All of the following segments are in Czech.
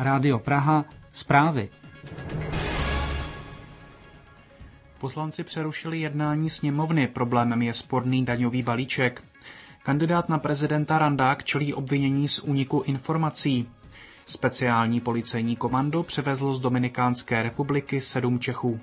Rádio Praha, zprávy. Poslanci přerušili jednání sněmovny, problémem je sporný daňový balíček. Kandidát na prezidenta Randák čelí obvinění z úniku informací. Speciální policejní komando převezlo z Dominikánské republiky 7 Čechů.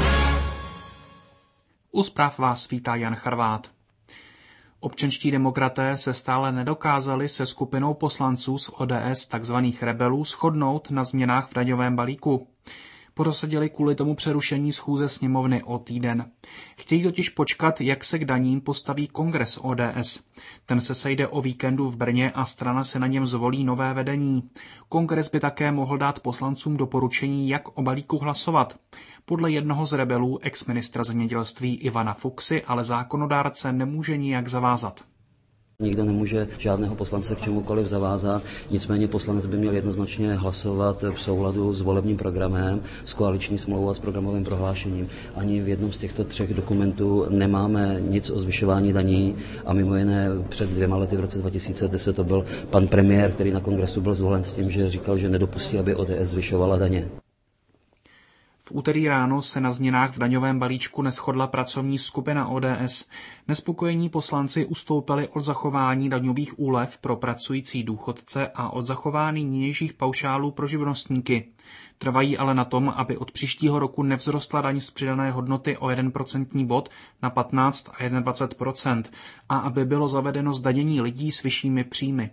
U zpráv vás vítá Jan Charvát. Občanští demokraté se stále nedokázali se skupinou poslanců z ODS, takzvaných rebelů, shodnout na změnách v daňovém balíku. Prosadili kvůli tomu přerušení schůze sněmovny o týden. Chtějí totiž počkat, jak se k daním postaví kongres ODS. Ten se sejde o víkendu v Brně a strana se na něm zvolí nové vedení. Kongres by také mohl dát poslancům doporučení, jak o balíku hlasovat. Podle jednoho z rebelů, ex-ministra zemědělství Ivana Fuksy, ale zákonodárce nemůže nijak zavázat. Nikdo nemůže žádného poslance k čemukoliv zavázat, nicméně poslanec by měl jednoznačně hlasovat v souladu s volebním programem, s koaliční smlouvou a s programovým prohlášením. Ani v jednom z těchto 3 dokumentů nemáme nic o zvyšování daní a mimo jiné před 2 lety v roce 2010 to byl pan premiér, který na kongresu byl zvolen s tím, že říkal, že nedopustí, aby ODS zvyšovala daně. V úterý ráno se na změnách v daňovém balíčku neshodla pracovní skupina ODS. Nespokojení poslanci ustoupili od zachování daňových úlev pro pracující důchodce a od zachování nižších paušálů pro živnostníky. Trvají ale na tom, aby od příštího roku nevzrostla daň z přidané hodnoty o 1% bod na 15 a 21% a aby bylo zavedeno zdanění lidí s vyššími příjmy.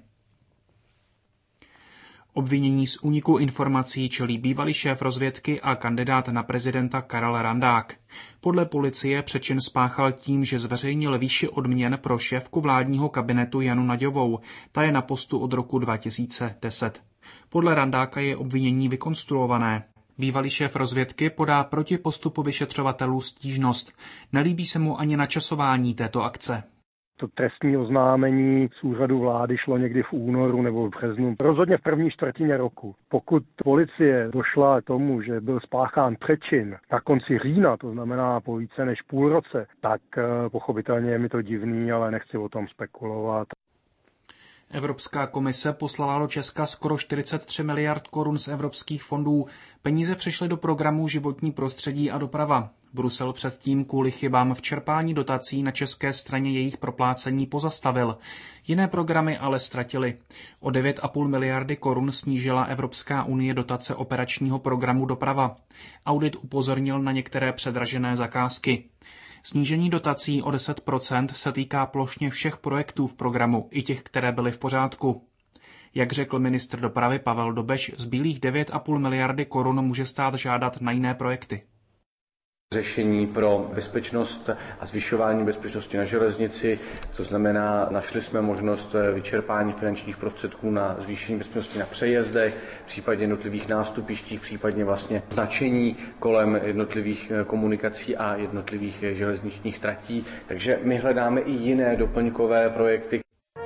Obvinění z úniku informací čelí bývalý šéf rozvědky a kandidát na prezidenta Karel Randák. Podle policie přečin spáchal tím, že zveřejnil výši odměn pro šéfku vládního kabinetu Janu Nagyovou. Ta je na postu od roku 2010. Podle Randáka je obvinění vykonstruované. Bývalý šéf rozvědky podá proti postupu vyšetřovatelů stížnost. Nelíbí se mu ani načasování této akce. To trestní oznámení z úřadu vlády šlo někdy v únoru nebo v březnu, rozhodně v první čtvrtině roku. Pokud policie došla k tomu, že byl spáchán přečin na konci října, to znamená po více než půl roce, tak pochopitelně je mi to divný, ale nechci o tom spekulovat. Evropská komise poslala do Česka skoro 43 miliard korun z evropských fondů. Peníze přešly do programu Životní prostředí a doprava. Brusel předtím kvůli chybám v čerpání dotací na české straně jejich proplácení pozastavil. Jiné programy ale ztratily. O 9,5 miliardy korun snížila Evropská unie dotace operačního programu doprava. Audit upozornil na některé předražené zakázky. Snížení dotací o 10% se týká plošně všech projektů v programu, i těch, které byly v pořádku. Jak řekl ministr dopravy Pavel Dobeš, zbylých 9,5 miliardy korun může stát žádat na jiné projekty. Řešení pro bezpečnost a zvyšování bezpečnosti na železnici, to znamená, našli jsme možnost vyčerpání finančních prostředků na zvýšení bezpečnosti na přejezdech, případně jednotlivých nástupištích, případně vlastně značení kolem jednotlivých komunikací a jednotlivých železničních tratí. Takže my hledáme i jiné doplňkové projekty.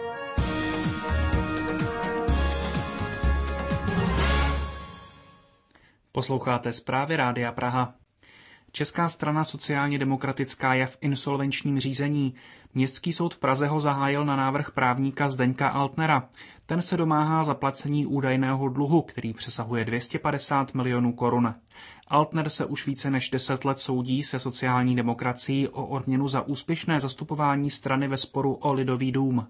Posloucháte zprávy Rádia Praha. Česká strana sociálně demokratická je v insolvenčním řízení. Městský soud v Praze ho zahájil na návrh právníka Zdeňka Altnera. Ten se domáhá zaplacení údajného dluhu, který přesahuje 250 milionů korun. Altner se už více než 10 let soudí se sociální demokracií o odměnu za úspěšné zastupování strany ve sporu o Lidový dům.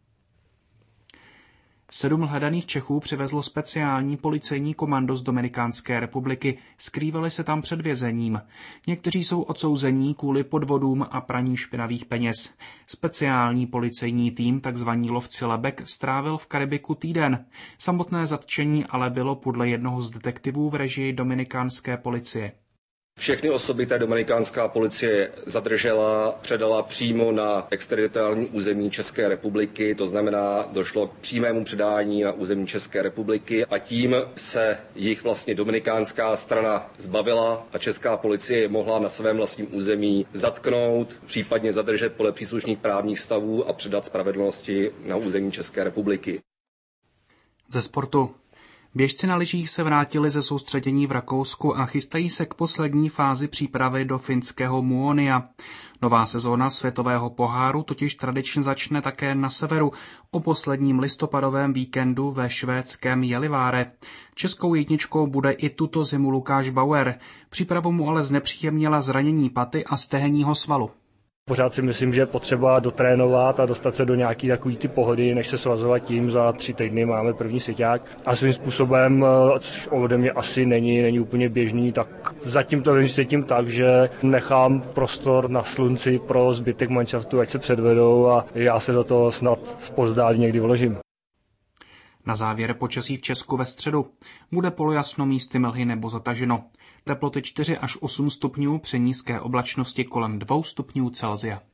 7 hledaných Čechů přivezlo speciální policejní komando z Dominikánské republiky. Skrývali se tam před vězením. Někteří jsou odsouzení kvůli podvodům a praní špinavých peněz. Speciální policejní tým, takzvaný lovci lebek, strávil v Karibiku týden. Samotné zatčení ale bylo podle jednoho z detektivů v režii dominikánské policie. Všechny osoby ta dominikánská policie zadržela, předala přímo na exteritoriální území České republiky, to znamená, došlo k přímému předání na území České republiky a tím se jich vlastně dominikánská strana zbavila a česká policie mohla na svém vlastním území zatknout, případně zadržet podle příslušných právních stavů a předat spravedlnosti na území České republiky. Ze sportu. Běžci na lyžích se vrátili ze soustředění v Rakousku a chystají se k poslední fázi přípravy do finského Muonia. Nová sezóna světového poháru totiž tradičně začne také na severu o posledním listopadovém víkendu ve švédském Gällivare. Českou jedničkou bude i tuto zimu Lukáš Bauer. Přípravu mu ale znepříjemnila zranění paty a stehenního svalu. Pořád si myslím, že je potřeba dotrénovat a dostat se do nějaký takový ty pohody, než se svazovat tím. Za 3 týdny máme první svěťák. A svým způsobem, což ode mě asi není úplně běžný, tak zatím to vymyslím tak, že nechám prostor na slunci pro zbytek manšaftu, ať se předvedou a já se do toho snad zpozdálí někdy vložím. Na závěr počasí v Česku ve středu. Bude polojasno, místy mlhy nebo zataženo. Teploty 4 až 8 stupňů při nízké oblačnosti kolem 2 stupňů Celsia.